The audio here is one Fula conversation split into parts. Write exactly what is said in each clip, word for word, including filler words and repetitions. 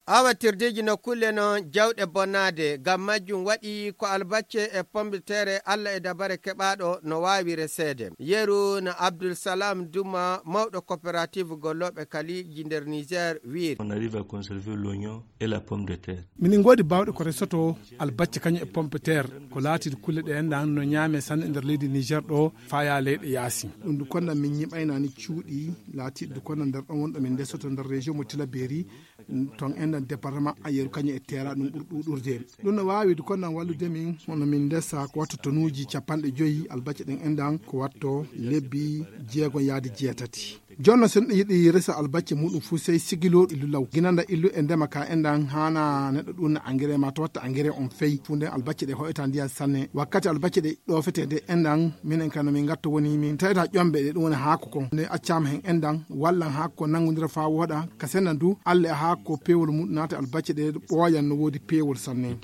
awa tirdeji no kulle no jawɗe bonnade gam majjum waɗi ko albacce e pombitere Allah e dabare keɓaɗo no wawi resede. Yeru na Abdul Salam Duma mawɗo coopérative golloɓe kaliji nder Niger wiri on arrive à conserver l'oignon et la pomme de terre. Minin godi bawɗe ko resoto albacce kañum e pompitere ko laati kulle ɗe endan no ñaame san e nder leydi Niger ɗo faya leyɗe yaasi ɗum du konna min ñiɓaynani cuuɗi laati du konna nder ɗon wonɗo min ndesoto nder région mo Tilaberi ton endan département ayeru kañum e terra ɗum ɓuri ɗuɗurde ɗum no wawi du konnan wallude min hono min ndesa ko watto tonuji capanɗe joyyi albacce ɗen endan ko watto lebbi jeegon yaade jeetati jonno sen yiɗi resa albacce muɗum fu sey sigilo illu law ginanda illu e ndema ka endan hana neɗɗo ɗum engrais ma to watta engrais on fey fu nden albacce ɗe hoyta ndiya sanne wakkati albacce ɗe ɗofete de endan minen kano min gatto woni min tawita ƴombe ɗe ɗum woni haako kon nde accama hen endan wallan haako ko nangodira fa woɗa kasenan du Allah e haako pewol mum naata albacce ɗe ɓooyan no woodi pewol sanne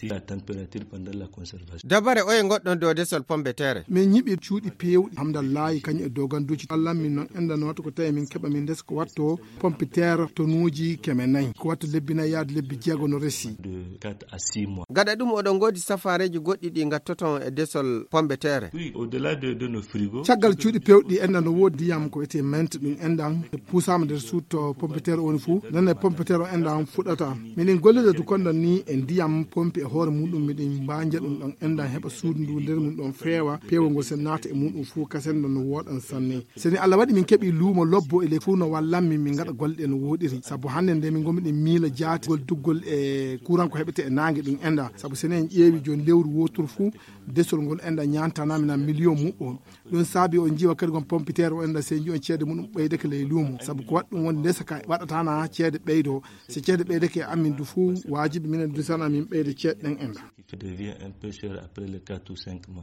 dabare oye goɗɗon dow desol pombe tere min ñiɓi cuuɗi pewɗi hamdallahi kañum e doganduji Allah min noon endan no watta ko tawi min keɓa min ndes ko watto pompitere tonuji keme nayyi ko watto lebbi nayyi yaade lebbi jeego no resi gaɗa ɗum oɗon godi safareji goɗɗi ɗi gattoton e desol pombe tere caggal cuuɗi pewɗi endan no woodi ndiyam ko wiyete mente ɗum endan puusama nder suuto pompitere woni fou nan e pompitere o endan fuɗata minin gollide du konɗon ni e ndiyam pompi e hoore muɗum miɗen mbanja ɗum ɗon endan heɓa suudu ndu nder mum ɗon feewa pewol ngol sen naata e muɗum fou kasen ɗon no woɗan sanne seni Allah waɗi min keeɓi luumo lobbo ele fou no wallanmin min gaɗa golle ɗe no woɗiri saabu hannde nde min gomiɗen miila jaatigol duggol e courant ko heɓete e nangue ɗum enda saabu sene en ƴeewi joni lewru wotour fou desol ngol enda ñantanamina million muɓɓo ɗum saabi on jiiwa kadi gon pompitere o enda se ji on ceede muɗum ɓeydeke ley luumo saabu ko waɗi ɗum wonde ndesa ka waɗatana ceede ɓeydo so ceede ɓeydeke e amin du fou wajibi minen dusana min ɓeyde ceeɗe ɗen enda